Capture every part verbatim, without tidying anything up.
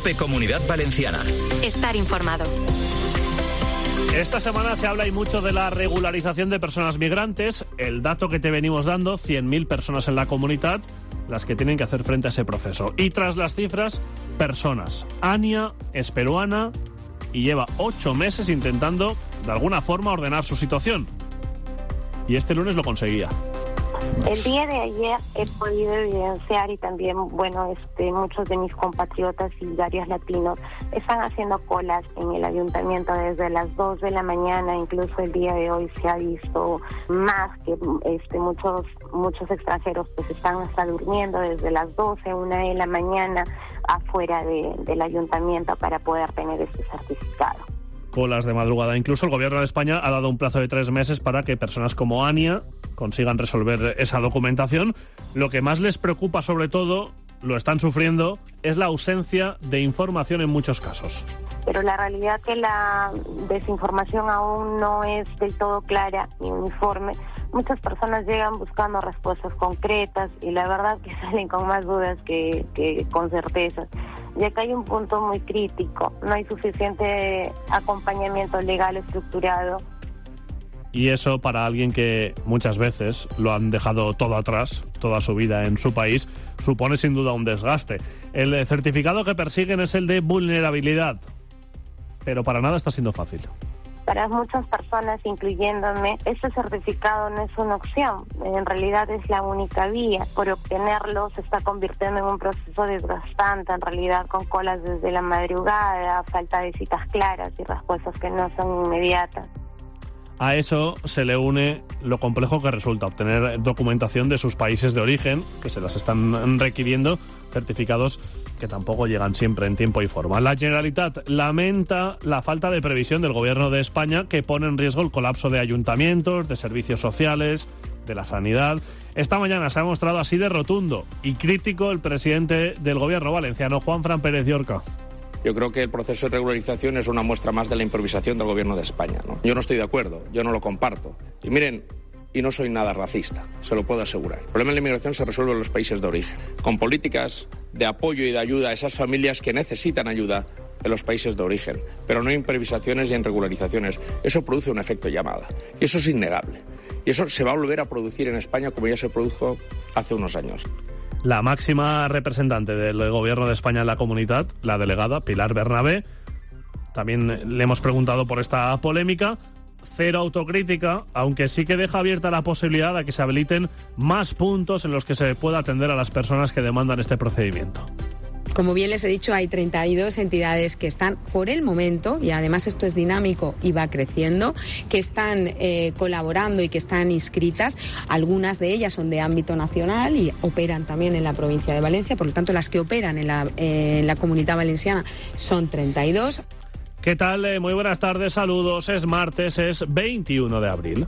COPE Comunidad Valenciana. Estar informado. Esta semana se habla y mucho de la regularización de personas migrantes. El dato que te venimos dando, cien mil personas en la comunidad, las que tienen que hacer frente a ese proceso. Y tras las cifras, personas. Ania es peruana y lleva ocho meses intentando, de alguna forma, ordenar su situación. Y este lunes lo conseguía. El día de ayer he podido evidenciar, y también, bueno, este, muchos de mis compatriotas y varios latinos están haciendo colas en el ayuntamiento desde las dos de la mañana. Incluso el día de hoy se ha visto más que este, muchos muchos extranjeros pues están hasta durmiendo desde las doce, una de la mañana afuera de, del ayuntamiento para poder tener este certificado. Colas de madrugada. Incluso el gobierno de España ha dado un plazo de tres meses para que personas como Ania consigan resolver esa documentación. Lo que más les preocupa, sobre todo, lo están sufriendo, es la ausencia de información en muchos casos. Pero la realidad es que la desinformación aún no es del todo clara ni uniforme. Muchas personas llegan buscando respuestas concretas y la verdad que salen con más dudas que, que con certezas. Y acá hay un punto muy crítico, no hay suficiente acompañamiento legal estructurado. Y eso, para alguien que muchas veces lo han dejado todo atrás, toda su vida en su país, supone sin duda un desgaste. El certificado que persiguen es el de vulnerabilidad, pero para nada está siendo fácil. Para muchas personas, incluyéndome, este certificado no es una opción, en realidad es la única vía. Por obtenerlo se está convirtiendo en un proceso desgastante, en realidad con colas desde la madrugada, falta de citas claras y respuestas que no son inmediatas. A eso se le une lo complejo que resulta obtener documentación de sus países de origen, que se las están requiriendo, certificados que tampoco llegan siempre en tiempo y forma. La Generalitat lamenta la falta de previsión del Gobierno de España, que pone en riesgo el colapso de ayuntamientos, de servicios sociales, de la sanidad. Esta mañana se ha mostrado así de rotundo y crítico el presidente del Gobierno valenciano, Juanfran Pérez Llorca. Yo creo que el proceso de regularización es una muestra más de la improvisación del Gobierno de España, ¿no? Yo no estoy de acuerdo, yo no lo comparto. Y miren, y no soy nada racista, se lo puedo asegurar. El problema de la inmigración se resuelve en los países de origen, con políticas de apoyo y de ayuda a esas familias que necesitan ayuda en los países de origen, pero no improvisaciones y en regularizaciones. Eso produce un efecto llamada, y eso es innegable. Y eso se va a volver a producir en España como ya se produjo hace unos años. La máxima representante del Gobierno de España en la comunidad, la delegada Pilar Bernabé, también le hemos preguntado por esta polémica. Cero autocrítica, aunque sí que deja abierta la posibilidad de que se habiliten más puntos en los que se pueda atender a las personas que demandan este procedimiento. Como bien les he dicho, hay treinta y dos entidades que están por el momento, y además esto es dinámico y va creciendo, que están eh, colaborando y que están inscritas. Algunas de ellas son de ámbito nacional y operan también en la provincia de Valencia, por lo tanto las que operan en la, eh, en la Comunidad Valenciana son treinta y dos. ¿Qué tal? Eh, muy buenas tardes, saludos. Es martes, es veintiuno de abril.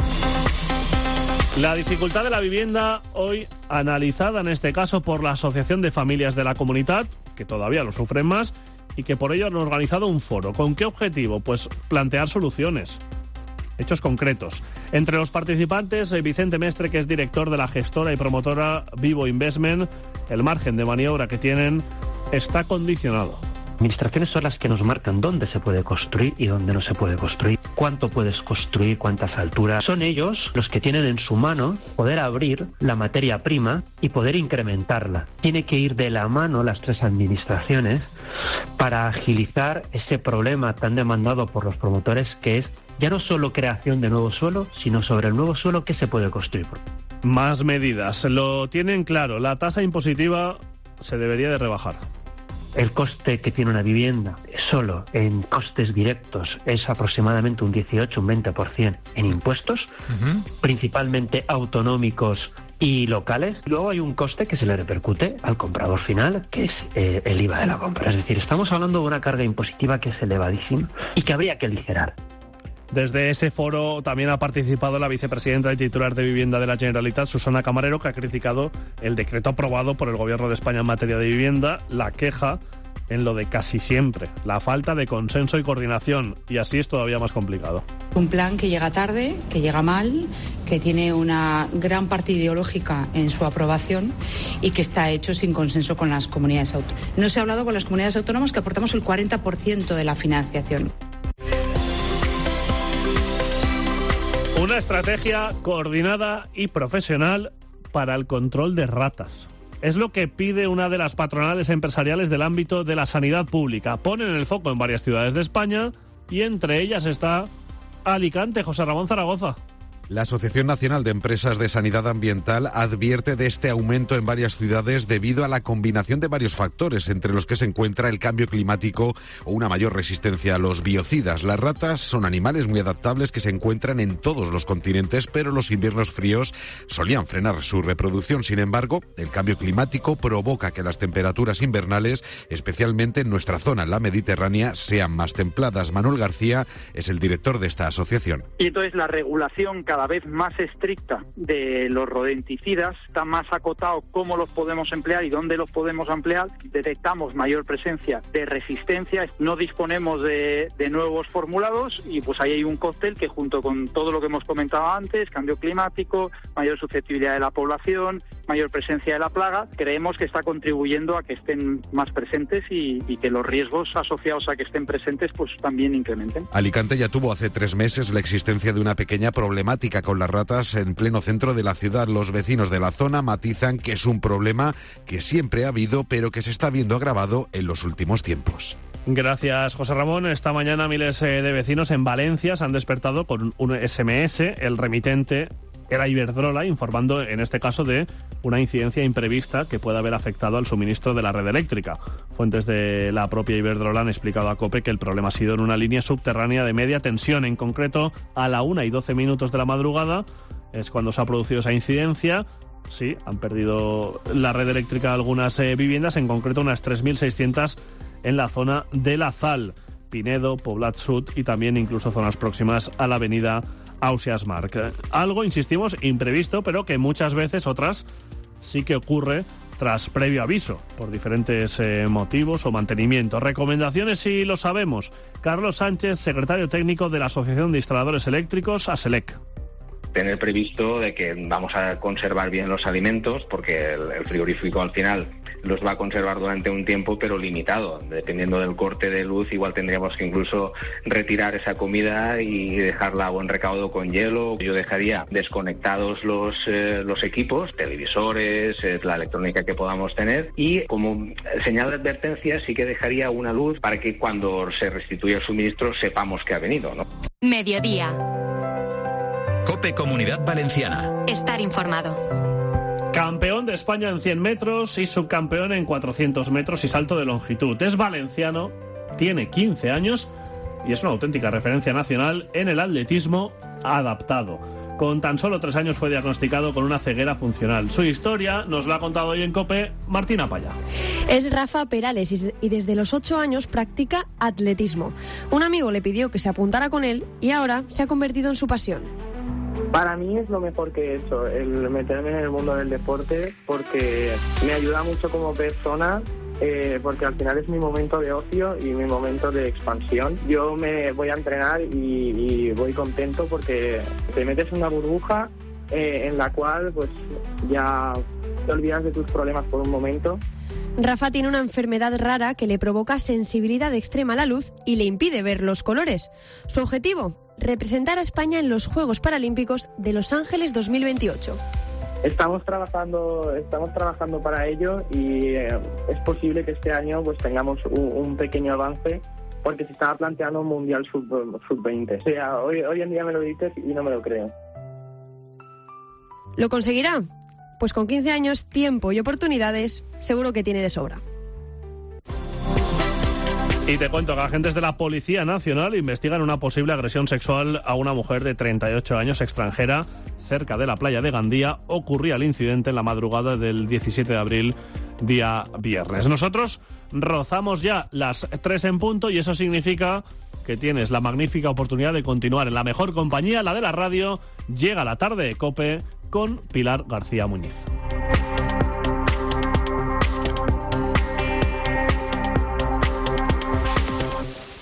La dificultad de la vivienda, hoy analizada en este caso por la Asociación de Familias de la Comunidad, que todavía lo sufren más, y que por ello han organizado un foro. ¿Con qué objetivo? Pues plantear soluciones, hechos concretos. Entre los participantes, Vicente Mestre, que es director de la gestora y promotora Vivo Investment. El margen de maniobra que tienen está condicionado. Administraciones son las que nos marcan dónde se puede construir y dónde no se puede construir, cuánto puedes construir, cuántas alturas. Son ellos los que tienen en su mano poder abrir la materia prima y poder incrementarla. Tiene que ir de la mano las tres administraciones para agilizar ese problema tan demandado por los promotores, que es ya no solo creación de nuevo suelo, sino sobre el nuevo suelo que se puede construir. Más medidas. Lo tienen claro. La tasa impositiva se debería de rebajar. El coste que tiene una vivienda solo en costes directos es aproximadamente un dieciocho, un veinte por ciento en impuestos, uh-huh. principalmente autonómicos y locales. Luego hay un coste que se le repercute al comprador final, que es eh, el I V A de la compra. Es decir, estamos hablando de una carga impositiva que es elevadísima y que habría que aligerar. Desde ese foro también ha participado la vicepresidenta y titular de Vivienda de la Generalitat, Susana Camarero, que ha criticado el decreto aprobado por el Gobierno de España en materia de vivienda. La queja en lo de casi siempre, la falta de consenso y coordinación, y así es todavía más complicado. Un plan que llega tarde, que llega mal, que tiene una gran parte ideológica en su aprobación y que está hecho sin consenso con las comunidades autónomas. No se ha hablado con las comunidades autónomas, que aportamos el cuarenta por ciento de la financiación. Una estrategia coordinada y profesional para el control de ratas. Es lo que pide una de las patronales empresariales del ámbito de la sanidad pública. Ponen el foco en varias ciudades de España y entre ellas está Alicante. José Ramón Zaragoza. La Asociación Nacional de Empresas de Sanidad Ambiental advierte de este aumento en varias ciudades debido a la combinación de varios factores, entre los que se encuentra el cambio climático o una mayor resistencia a los biocidas. Las ratas son animales muy adaptables que se encuentran en todos los continentes, pero los inviernos fríos solían frenar su reproducción. Sin embargo, el cambio climático provoca que las temperaturas invernales, especialmente en nuestra zona, la Mediterránea, sean más templadas. Manuel García es el director de esta asociación. Y entonces la regulación cada vez más estricta de los rodenticidas, está más acotado cómo los podemos emplear y dónde los podemos emplear. Detectamos mayor presencia de resistencia, no disponemos de, de nuevos formulados y pues ahí hay un cóctel que, junto con todo lo que hemos comentado antes, cambio climático, mayor susceptibilidad de la población, mayor presencia de la plaga, creemos que está contribuyendo a que estén más presentes y, y que los riesgos asociados a que estén presentes pues también incrementen. Alicante ya tuvo hace tres meses la existencia de una pequeña problemática con las ratas en pleno centro de la ciudad. Los vecinos de la zona matizan que es un problema que siempre ha habido, pero que se está viendo agravado en los últimos tiempos. Gracias, José Ramón. Esta mañana miles de vecinos en Valencia se han despertado con un ese eme ese. El remitente era Iberdrola, informando en este caso de una incidencia imprevista que puede haber afectado al suministro de la red eléctrica. Fuentes de la propia Iberdrola han explicado a COPE que el problema ha sido en una línea subterránea de media tensión. En concreto, a la una y doce minutos de la madrugada es cuando se ha producido esa incidencia. Sí, han perdido la red eléctrica algunas eh, viviendas, en concreto unas tres mil seiscientas en la zona de La Sal, Pinedo, Poblat Sud y también incluso zonas próximas a la avenida Ausiàs Marc. Algo, insistimos, imprevisto, pero que muchas veces, otras, sí que ocurre tras previo aviso, por diferentes eh, motivos o mantenimiento. Recomendaciones, si lo sabemos. Carlos Sánchez, secretario técnico de la Asociación de Instaladores Eléctricos, ASELEC. Tener previsto de que vamos a conservar bien los alimentos, porque el, el frigorífico al final los va a conservar durante un tiempo, pero limitado. Dependiendo del corte de luz, igual tendríamos que incluso retirar esa comida y dejarla a buen recaudo con hielo. Yo dejaría desconectados los, eh, los equipos, televisores, eh, la electrónica que podamos tener, y como señal de advertencia sí que dejaría una luz para que cuando se restituya el suministro sepamos que ha venido, ¿no? Mediodía. COPE Comunidad Valenciana. Estar informado. Campeón de España en cien metros y subcampeón en cuatrocientos metros y salto de longitud. Es valenciano, tiene quince años y es una auténtica referencia nacional en el atletismo adaptado. Con tan solo tres años fue diagnosticado con una ceguera funcional. Su historia nos la ha contado hoy en COPE Martina Paya. Es Rafa Perales y desde los ocho años practica atletismo. Un amigo le pidió que se apuntara con él y ahora se ha convertido en su pasión. Para mí es lo mejor que he hecho, el meterme en el mundo del deporte, porque me ayuda mucho como persona, eh, porque al final es mi momento de ocio y mi momento de expansión. Yo me voy a entrenar y, y voy contento porque te metes en una burbuja eh, en la cual pues ya te olvidas de tus problemas por un momento. Rafa tiene una enfermedad rara que le provoca sensibilidad extrema a la luz y le impide ver los colores. Su objetivo, representar a España en los Juegos Paralímpicos de Los Ángeles dos mil veintiocho. Estamos trabajando, estamos trabajando para ello y eh, es posible que este año pues tengamos un, un pequeño avance, porque se estaba planteando un mundial sub veinte. O sea, hoy, hoy en día me lo dices y no me lo creo. ¿Lo conseguirá? Pues con quince años, tiempo y oportunidades, seguro que tiene de sobra. Y te cuento que agentes de la Policía Nacional investigan una posible agresión sexual a una mujer de treinta y ocho años extranjera cerca de la playa de Gandía. Ocurría el incidente en la madrugada del diecisiete de abril, día viernes. Nosotros rozamos ya las tres en punto y eso significa que tienes la magnífica oportunidad de continuar en la mejor compañía, la de la radio. Llega la tarde de COPE con Pilar García Muñiz.